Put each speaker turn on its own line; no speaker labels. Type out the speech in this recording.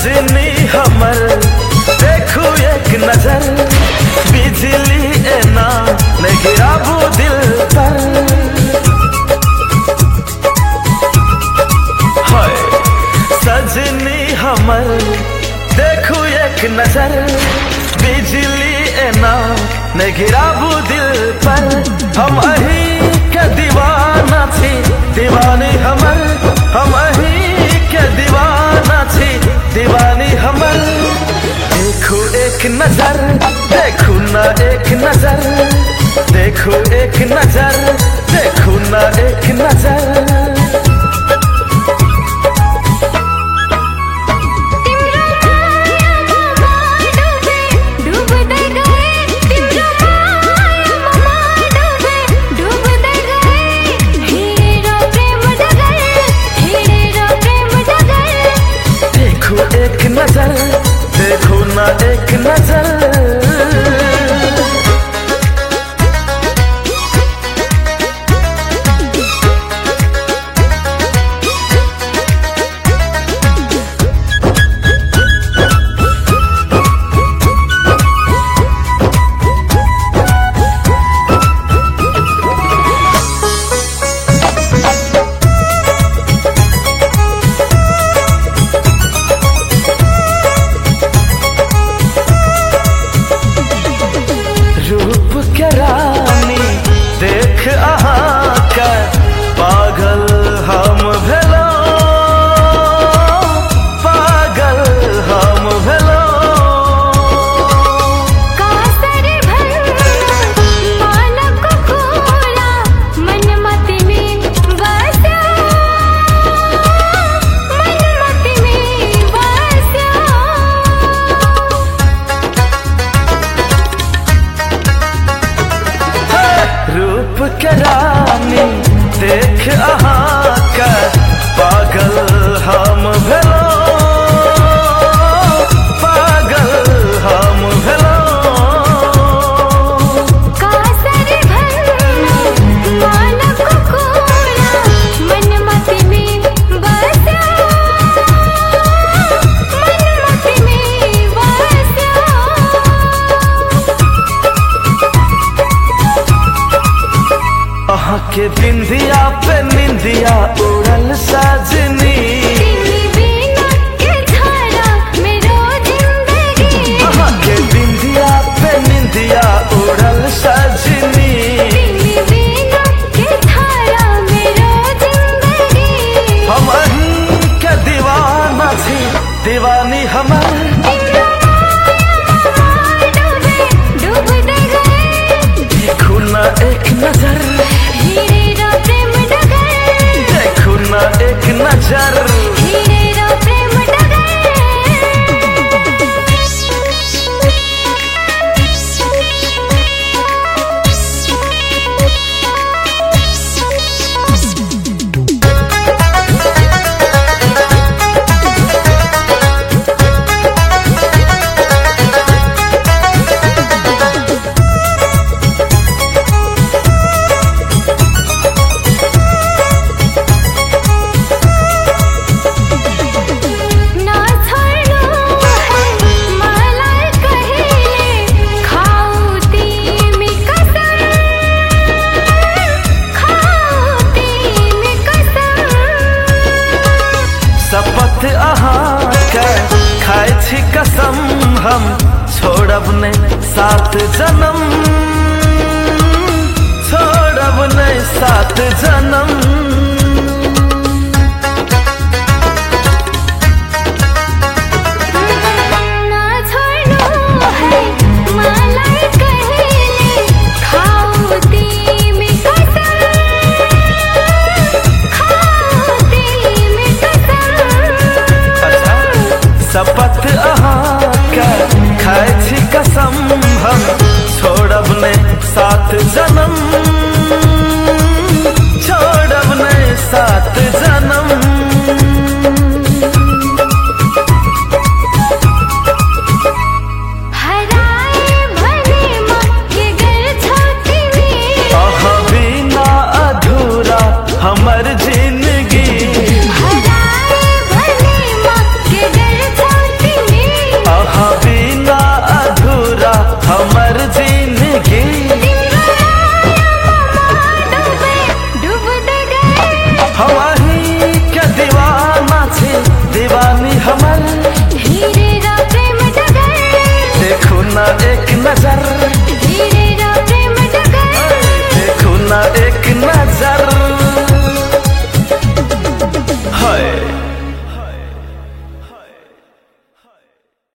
सजनी हमर देखू एक नजर, बिजली एना नहीं गिराबू दिल पर। हाय सजनी हमर देखू एक नजर, बिजली एना नहीं गिराबू दिल पर। हम अही के दीवाना थी दीवानी हमर, हम अही के दीवाना थी दीवानी हमर। देखो एक नजर, देखो ना एक नजर, देखो एक नजर, देखो ना एक नजर। एक नजर, देखो ना एक नजर। के रानी देख अहाँ के पागल हम भेलो, पागल हम भेलो।
कासर भर मानक खोला मन मत में बसा, मन मत में बसा।
रूप के रानी देख अहाँ के पागल हम भेलो, पागल हम भेलो।
कासर भर मानक खोला मन मत में बसा, मन मत में बसा।
अहाँ के बिंदिया पे निंदिया उड़ल सजनी, अहाँ के बिंदिया पे निंदिया उड़ल सजनी। हम अहीं के दीवाना थी दीवानी हमर। देखो ना एक नजर, देखो ना एक नजर। शपथ अहाँ के खाए छी कसम, हम छोड़ब नहीं 7 जन्म, छोड़ब नहीं 7 जन्म।